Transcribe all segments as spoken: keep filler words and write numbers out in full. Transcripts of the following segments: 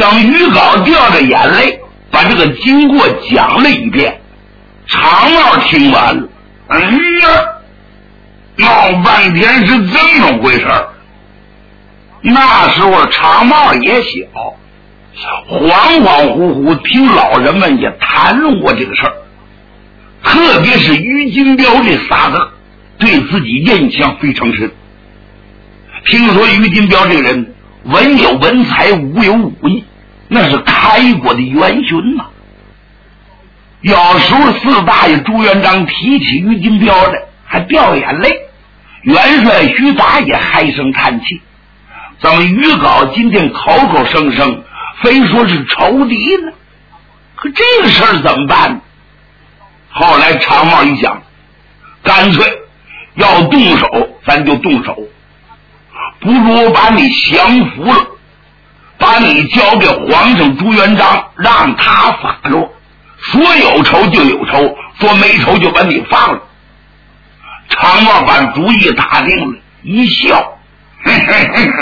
等于镐掉着眼泪把这个经过讲了一遍，长帽听完了，哎呀，闹半天是这么回事儿。那时候长帽也小，恍恍惚惚听老人们也谈论过这个事儿，特别是于金彪这仨字对自己印象非常深。听说于金彪这个人文有文采，武有武艺，那是开国的元勋呐、啊。有时候四大爷朱元璋提起于金彪来还掉眼泪，元帅徐达也唉声叹气。怎么于镐今天口口声声非说是仇敌呢？可这个事儿怎么办呢？后来长帽一想，干脆要动手咱就动手，不如把你降服了，把你交给皇上朱元璋，让他发落，说有仇就有仇，说没仇就把你放了。长帽把主意打定了，一笑，嘿嘿嘿，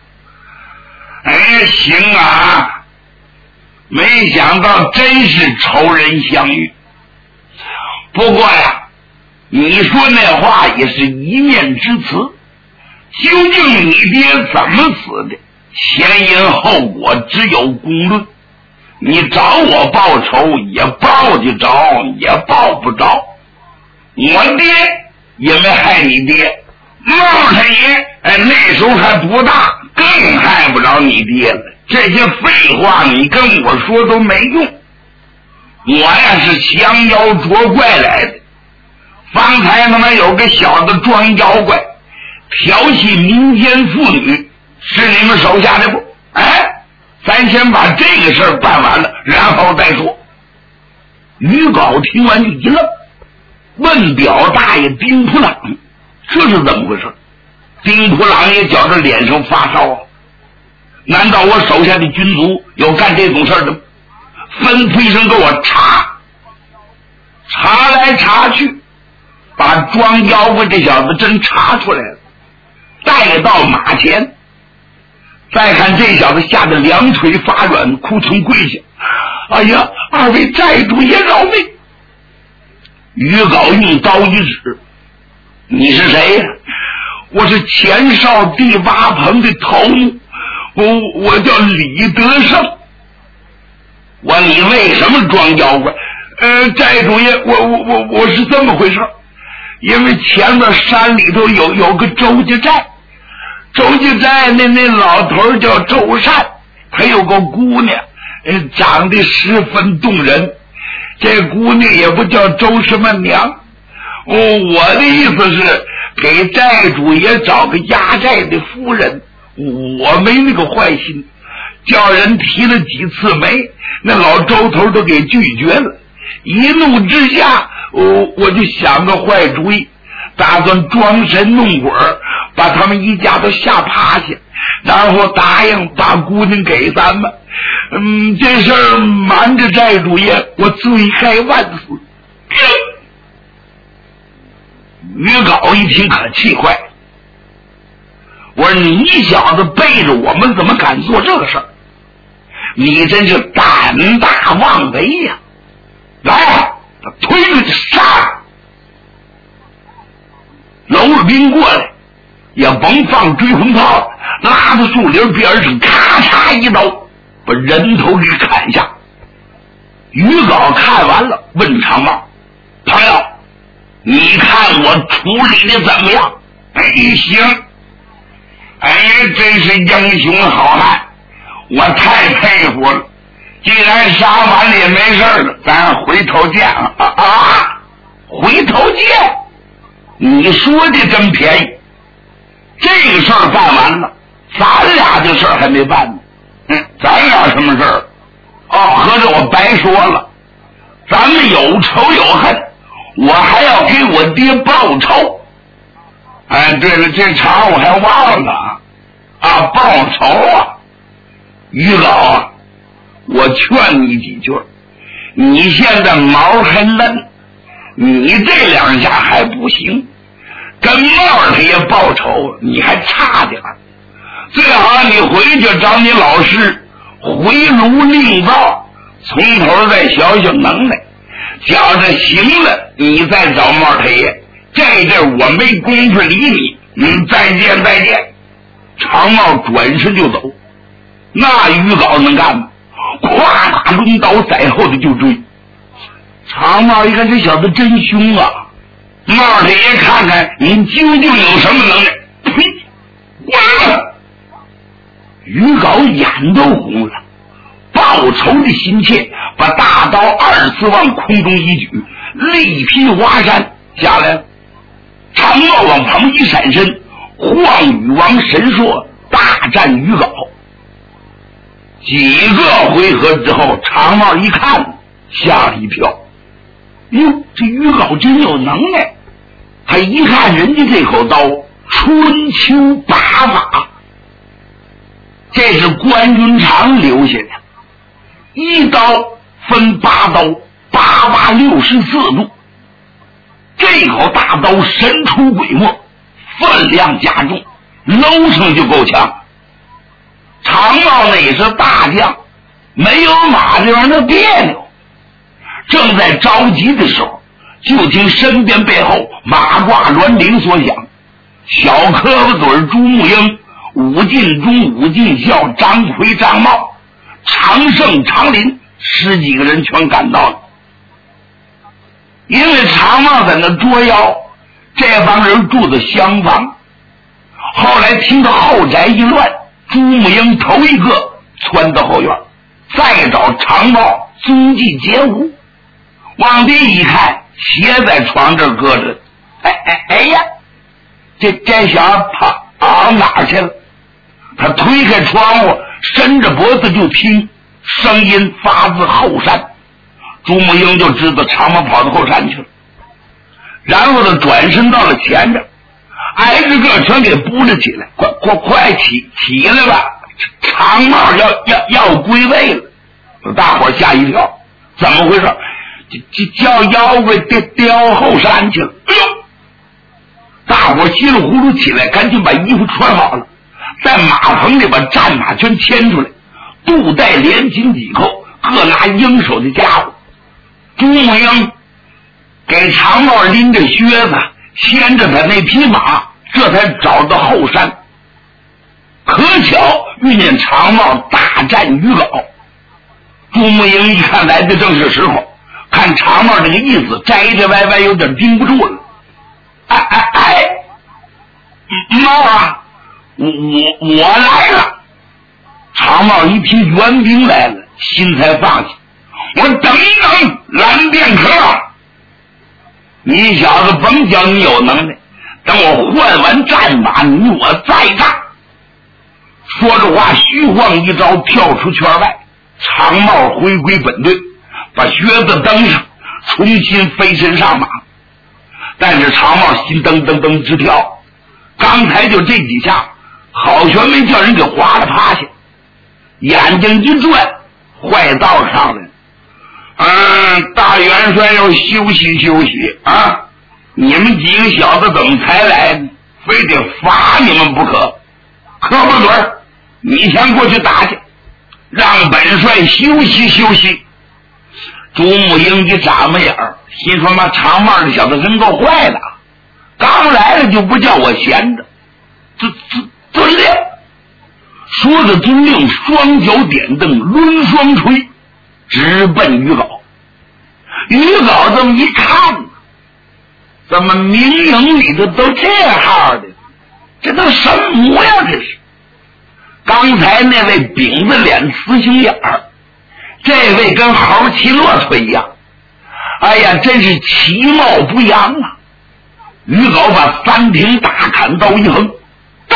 哎，行啊，没想到真是仇人相遇。不过呀，你说那话也是一面之词，究竟你爹怎么死的，前因后果只有公论，你找我报仇也报得着，也报不着。我爹也没害你爹，茂他爷哎那时候还不大，更害不着你爹了。这些废话你跟我说都没用。我呀是降妖捉怪来的，方才他妈有个小子装妖怪，调戏民间妇女，是你们手下的不？哎，咱先把这个事儿办完了，然后再说。于镐听完就一愣，问表大爷丁普朗，这是怎么回事？丁普朗也觉着脸上发烧啊，难道我手下的军卒有干这种事儿的吗？吩咐一声给我查，查来查去，把装妖怪这小子真查出来了，带到马前。再看这小子吓得两腿发软，哭成跪下，哎呀，二位寨主爷饶命！于镐用刀一指，你是谁呀、啊？我是前哨第八棚的头目，我我叫李德胜。我你为什么装妖怪？呃，寨主爷，我我我我是这么回事，因为前面山里头有有个周家寨，周家寨那那老头叫周善，他有个姑娘，呃，长得十分动人。这姑娘也不叫周什么娘，哦，我的意思是给寨主爷找个压寨的夫人，我没那个坏心，叫人提了几次媒，那老周头都给拒绝了。一怒之下，我我就想个坏主意，打算装神弄鬼，把他们一家都吓趴下，然后答应把姑娘给咱们。嗯，这事儿瞒着寨主爷，我罪该万死。于镐一听可气坏了，我说你小子背着我们怎么敢做这个事儿？你真是胆大妄为呀！来，他推着就杀，娄日斌过来也甭放追魂炮，拉到树林边上，咔嚓一刀把人头给砍下。于镐看完了，问长帽：“朋友，你看我处理的怎么样？”哎，行，哎，真是英雄好汉，我太佩服了。既然杀完了也没事了，咱回头见啊！啊，回头见？你说的真便宜。这个事儿办完了，咱俩这事儿还没办呢。嗯，咱俩什么事儿？哦，合着我白说了，咱们有仇有恨，我还要给我爹报仇。哎，对了，这茬我还忘了啊！报仇啊！于老啊，我劝你几句，你现在毛还嫩，你这两下还不行，跟帽他也报仇，你还差点儿。最好你回去找你老师， 回炉另造，从头再小小能耐，觉着行了，你再找帽太爷。这阵我没工夫理你，嗯，再见再见。长帽转身就走，那于皋能干吗？咵咵抡刀在后头就追。长帽一看这小子真凶啊，帽太爷看看你究竟有什么能耐？呸！滚了！于皋眼都红了，报仇的心切，把大刀二次往空中一举，力劈华山下来了。长帽往旁一闪身，晃羽王神硕大战于皋。几个回合之后，长帽一看，吓了一跳。哟，这于皋真有能耐！他一看人家这口刀，春秋八法，这是关云长留下的，一刀分八刀，八八六十四度。这口大刀神出鬼没，分量加重，搂上就够呛。长帽那也是大将，没有马这样的别扭。正在着急的时候，就听身边背后马挂銮铃所响，小胳膊嘴朱木英、武进忠、武进孝、张奎、张茂、常胜、常林十几个人全赶到了。因为长帽在那捉妖，这帮人住的厢房。后来听到后宅一乱，朱木英头一个窜到后院，再找长帽踪迹皆无。往地一看，鞋在床这儿搁着。哎哎哎呀，这这小子跑跑哪儿去了？他推开窗户，伸着脖子就听，声音发自后山。朱木英就知道长毛跑到后山去了，然后他转身到了前边，挨着个全给扑了起来。快快快起起来吧，长帽要要要归位了！大伙吓一跳，怎么回事？这叫妖怪掉掉后山去了！哎呦！大伙稀里糊涂起来，赶紧把衣服穿好了，在马棚里把战马全牵出来，肚带连紧几扣，各拿应手的家伙。朱木英给长帽拎着靴子，牵着他那匹马，这才找到后山。可巧遇见长帽大战于皋，朱木英一看来的正是时候，看长帽这个意思，摘摘歪歪有点盯不住了。哎哎哎，帽啊，我我我来了！长帽一听援兵来了，心才放下。我等等蓝便客，你小子甭讲你有能耐，等我换完战马，你我再战。说着话，虚晃一招，跳出圈外。长帽回归本队，把靴子登上，重新飞身上马。但是长帽心噔噔噔直跳，刚才就这几下，好悬没叫人给划了趴下，眼睛一转，坏道上来了。嗯，大元帅要休息休息啊！你们几个小子怎么才来呢？非得罚你们不可！磕巴嘴儿，你先过去打去，让本帅休息休息。朱木英一眨巴眼儿，心说妈长帽这小子真够坏的，刚来了就不叫我闲着，遵遵遵令。说着遵令，双脚点蹬，抡双锤，直奔于皋。于皋这么一看，怎么明营里头都这号的？这都什么模样？这是刚才那位饼子脸慈心眼儿，这位跟猴骑骆驼一样。哎呀，真是其貌不扬啊！于皋把三挺大砍刀一横，该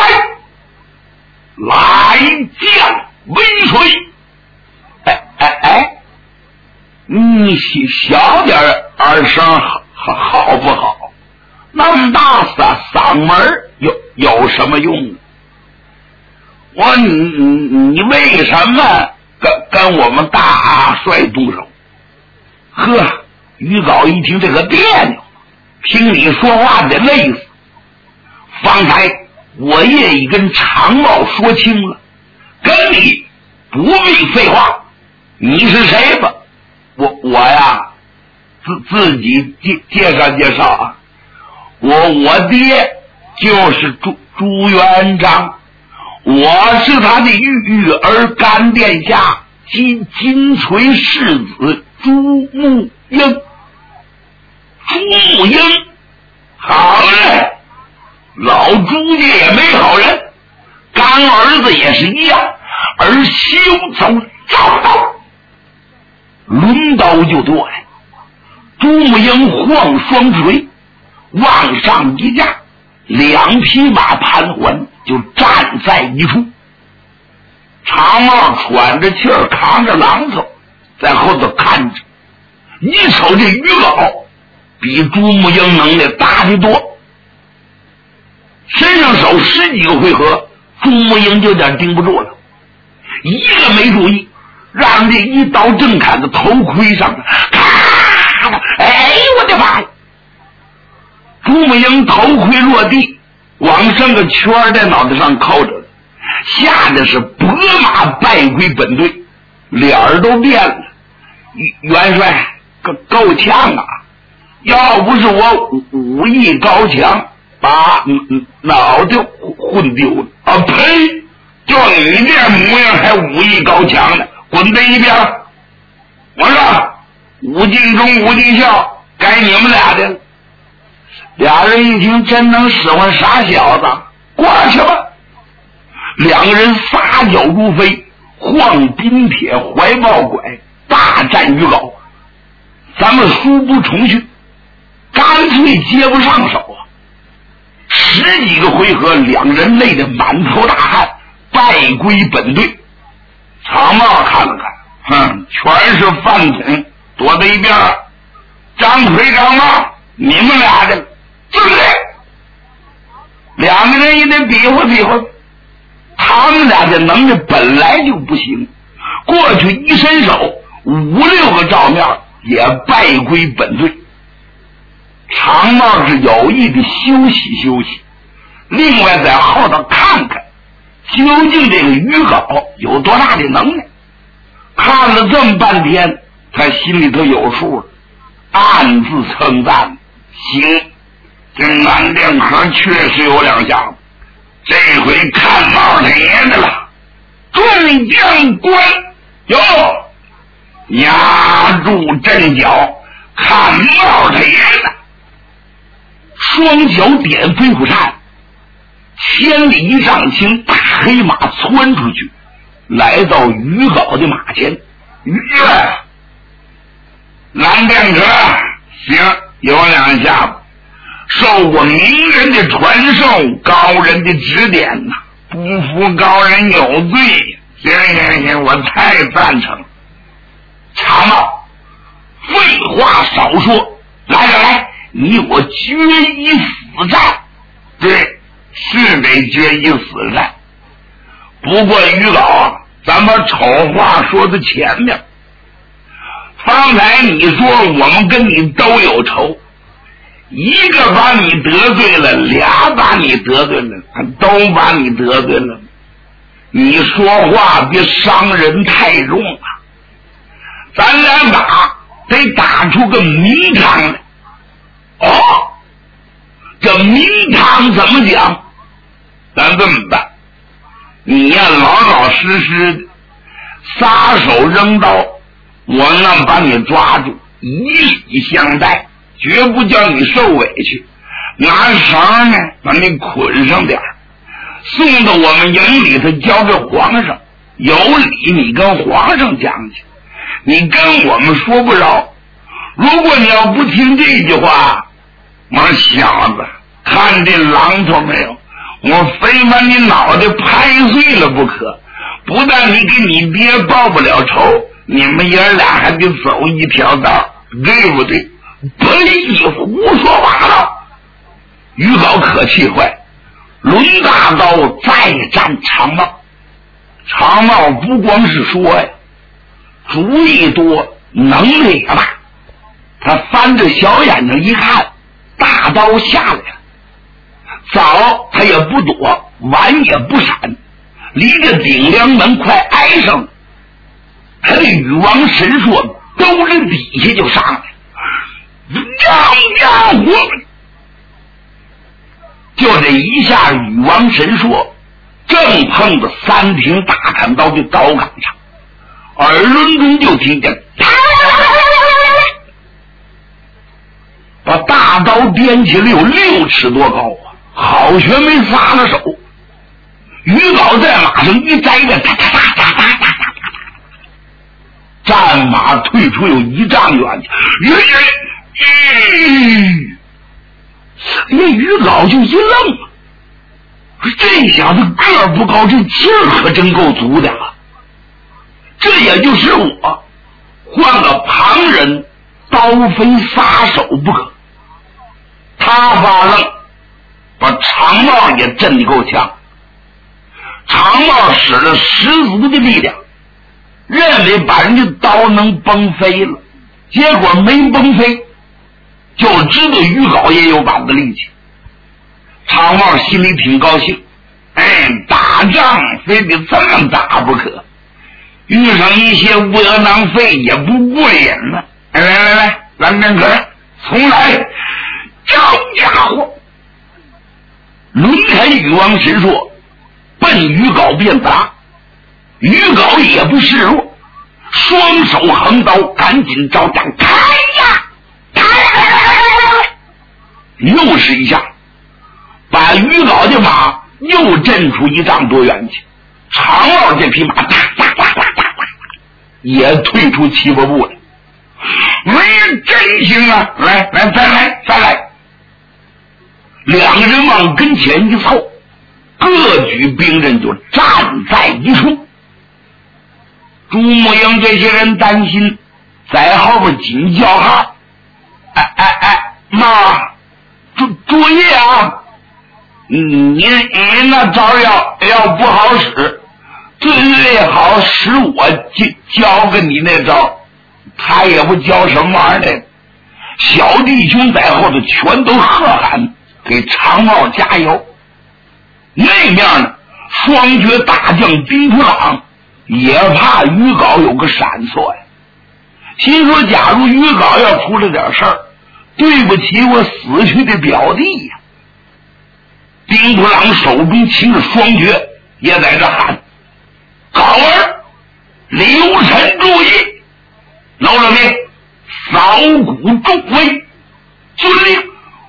来将威水！哎哎哎，你小点儿声好好不好？那么大嗓嗓门有有什么用？我你你为什么跟跟我们大帅动手？呵，于皋一听这个别扭，听你说话得累死。方才我也已跟长帽说清了，跟你不必废话，你是谁吧？我我呀，自自己介介绍介绍啊，我我爹就是朱朱元璋，我是他的育儿干殿下金金锤世子朱木英。朱木英，好嘞，老朱家也没好人，干儿子也是一样，而休走造刀，抡刀就剁来。朱木英晃双锤，往上一架，两匹马盘桓就站在一处。长帽喘着气儿，扛着榔头，在后头看着。一瞅这于老比朱木英能耐大得多，身上手十几个回合，朱木英就有点盯不住了，一个没注意，让这一刀正砍到头盔上，咔的，哎，我的妈呀！朱木英头盔落地，往上个圈在脑袋上扣着，吓得是拨马败归本队，脸儿都变了。元帅够够呛啊！要不是我武武艺高强，把脑袋混丢了啊！呸！就你这模样还武艺高强呢，滚在一边！我说武进忠、武进孝，该你们俩的了。俩人一听，真能使唤傻小子，过去吧！两个人撒脚如飞，晃冰铁，怀抱拐，大战于老。咱们书不重叙，干脆接不上手啊！十几个回合，两人累得满头大汗，败归本队。长帽看了看，哼，全是饭桶，躲在一边。张腿长帽，你们俩的对不对？两个人也得比划比划。他们俩的能力本来就不行，过去一伸手，五六个照面也败归本队。长帽是有意的休息休息，另外在后头看看究竟这个于镐有多大的能耐。看了这么半天，他心里头有数了，暗自称赞：行，这南店河确实有两下子，这回看帽太爷的了。众将官哟，压住阵脚，看帽太爷的。双脚点飞虎扇，千里一丈青大黑马窜出去，来到于镐的马前。于蓝电车，行，有两下子，受过名人的传授，高人的指点呐、啊，不服高人有罪。行行行，我太赞成了。长帽，废话少说，来来来，你我决一死战。对，是得决一死战。不过于老啊，咱把丑话说在前面。方才你说我们跟你都有仇，一个把你得罪了，俩把你得罪了，都把你得罪了。你说话别伤人太重啊！咱俩打得打出个名堂来。哦，这名堂怎么讲？咱这么办，你呀老老实实的撒手扔刀，我呢把你抓住，以礼相待，绝不叫你受委屈。拿绳呢把你捆上点儿，送到我们营里头交给皇上，有理你跟皇上讲去，你跟我们说不着。如果你要不听这句话，我小子看这榔头没有，我非把你脑袋拍碎了不可。不但你给你爹报不了仇，你们爷俩还得走一条道，对不对？呸！胡说八道！于镐可气坏，抡大刀再战长帽。长帽不光是说呀，主意多，能力也大。他翻着小眼睛一看，大刀下来了，早他也不躲，晚也不闪，离着顶梁门快挨上了， 与王神说兜着底下就上来，这家伙就这一下，禹王神说正碰着三挺大砍刀的刀杆上，耳轮中就听见把大刀掂起来有六尺多高啊，好悬没撒了手。于镐在马上一摘着，哒哒哒哒哒哒哒，战马退出有一丈远，吁吁，那于镐就一愣，这小子个儿不高，这劲儿可真够足的啊！这也就是我，换个旁人，刀非撒手不可。他发愣，把长帽也震得够呛。长帽使了十足的力量，认为把人家刀能崩飞了，结果没崩飞，就知道于镐也有把子力气。长帽心里挺高兴，哎，打仗非得这么打不可，遇上一些窝囊废也不过瘾了。来来来来，蓝天哥，重来！这家伙抡开禹王神说，奔于镐便打。于镐也不示弱，双手横刀，赶紧招架，开呀！开呀！又是一下，把于镐的马又震出一丈多远去。长帽这匹马哒哒哒哒哒哒也退出七八步了。没真行啊！来来，再来再来！两个人往跟前一凑，各举兵刃就站在一处。朱木英这些人担心，在后边紧叫喊：“哎哎哎，妈，注注意啊！你你那招要要不好使，最好使我教给你那招。”他也不教什么玩意儿的，小弟兄在后头全都喝喊，给长帽加油。那面呢，双绝大将丁普朗也怕于镐有个闪错呀，心说假如于镐要出了点事儿，对不起我死去的表弟呀。丁普朗手中骑着双绝，也在这喊：“镐儿，刘晨注意！老了命，扫鼓众威，遵令！”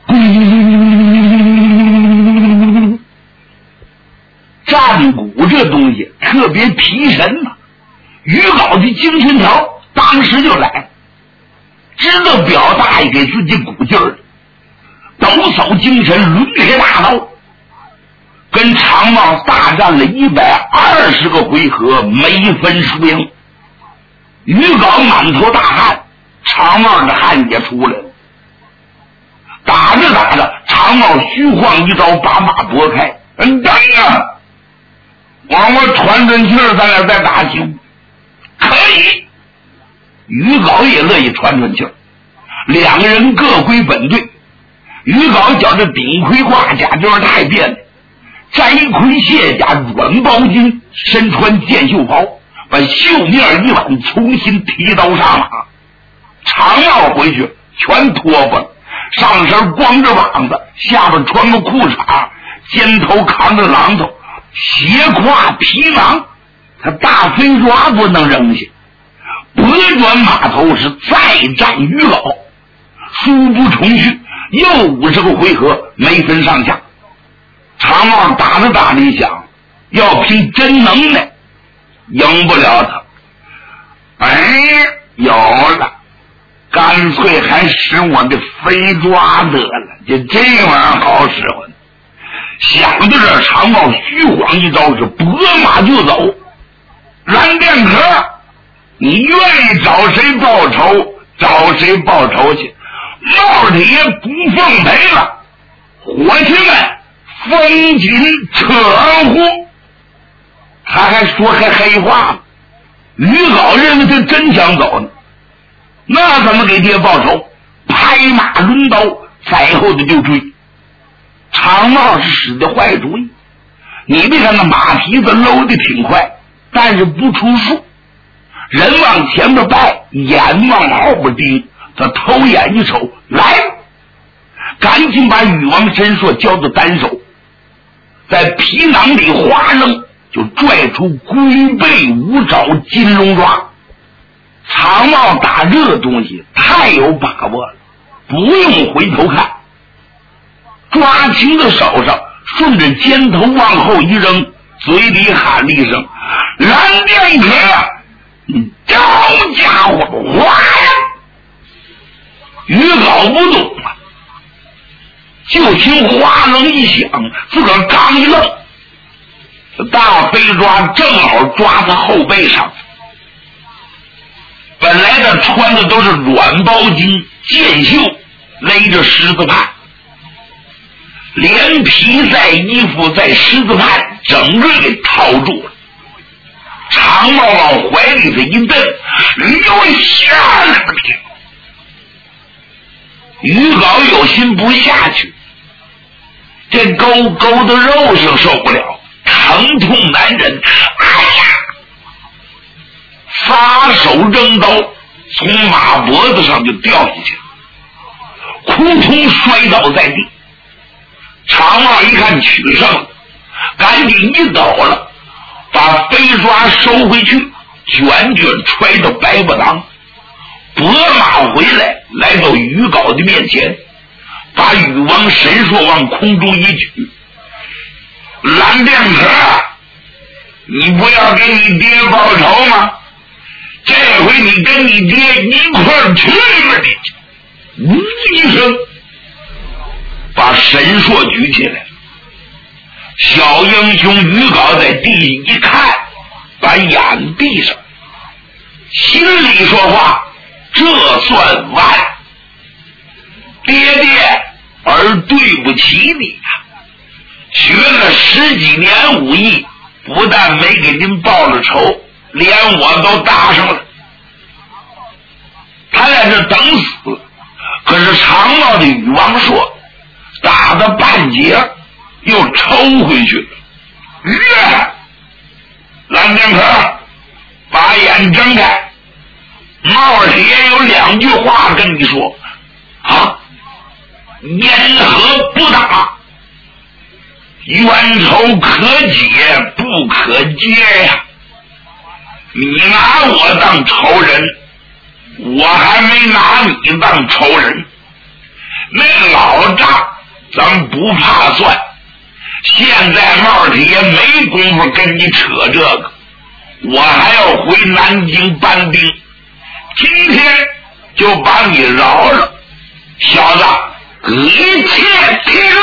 战鼓这东西特别提神呐、啊，于镐的精神条当时就来，知道表大爷给自己鼓劲儿，抖擞精神，抡开大刀，跟长帽大战了一百二十个回合，没分输赢。于镐满头大汗，长帽的汗也出来了。打着打着，长帽虚晃一招，把马拨开。嗯，等啊！往我喘喘气儿，咱俩再打行？可以。于镐也乐意喘喘气儿，两个人各归本队。于镐觉着顶盔挂甲就是太别扭，摘盔卸甲，软包巾，身穿箭袖袍，把袖面一挽，重新提刀上马。长帽回去全脱发了，上身光着膀子，下边穿个裤衩，肩头扛着榔头，斜挎皮囊，他大飞爪不能扔下，拨转马头是再战于镐，殊不重续，又五十个回合没分上下。长帽打着打着一想，要凭真能耐赢不了他，哎，有了，干脆还使我的飞抓得了，就这玩意儿好使唤。想到这，长帽虚晃一招，是拨马就走。蓝剑客，你愿意找谁报仇找谁报仇去，帽子爷不奉陪了。伙计们风紧扯呼，他还说开黑话了。于镐认为他真想走呢，那怎么给爹报仇？拍马抡刀，在后头就追。长帽是使的坏主意，你别看那马蹄子搂的挺快，但是不出数， 人往前面拜，眼往后边盯，他头眼一瞅，来，赶紧把禹王神硕交到单手，在皮囊里哗扔，就拽出龟背五爪金龙抓。常茂打这个东西太有把握了，不用回头看，抓青的手上，顺着肩头往后一扔，嘴里喊了一声：“蓝电铁！”这好家伙，哗呀！鱼镐不动啊，就听哗楞一响，自个儿刚一愣，大飞抓正好抓在后背上。本来他穿的都是软包巾箭袖，勒着狮子畔，连皮带衣服在狮子畔整个给套住了。长帽往怀里头一蹬，溜下来了！鱼镐有心不下去，这勾勾的肉上受不了，疼痛难忍。哎呀！撒手扔刀，从马脖子上就掉下去了，扑通摔倒在地。长帽一看取胜了，赶紧一抖了，把飞抓收回去，卷卷揣到白布囊，拨马回来，来到鱼镐的面前，把禹王神硕往空中一举：“蓝电可，你不要给你爹报仇吗？这回你跟你爹一块儿去吧你！”呜一声，把神硕举起来。小英雄鱼镐在地一看，把眼闭上，心里说话：“这算完，爹爹儿对不起你呀、啊！学了十几年武艺，不但没给您报了仇，连我都搭上了。”他在这等死，可是长帽的禹王硕打到半截又抽回去了。耶！蓝剑客，把眼睁开。帽儿爷有两句话跟你说啊：言和不打，冤仇可解不可结呀！你拿我当仇人，我还没拿你当仇人。那老账咱不怕算，现在帽儿爷没工夫跟你扯这个，我还要回南京搬兵，今天就把你饶了，小子，一切听